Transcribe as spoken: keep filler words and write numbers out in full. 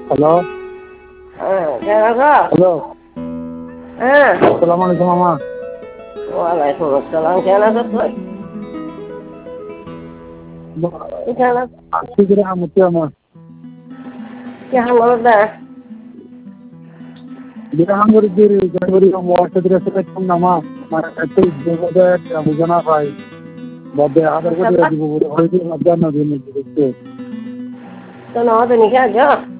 Hello হ্যাঁ কেন আছো? হ্যালো হ্যাঁ আসসালামু আলাইকুম মামা। ওয়ালাইকুম আসসালাম। কেন আছো তুই? তুই কেন আছো? আজকে করে আমতি আমার কেন বলো না? বিরাম করে দিয়ে জানুয়ারি ওয়ার্ষে দিলে সেটা কম নামা মানে একটা বলতে বুঝে না পাই বদে আধার করে দিব বলে হয়তো মধ্যাহ্ন দিন দেখতে তো নয় তো নিখে আছো?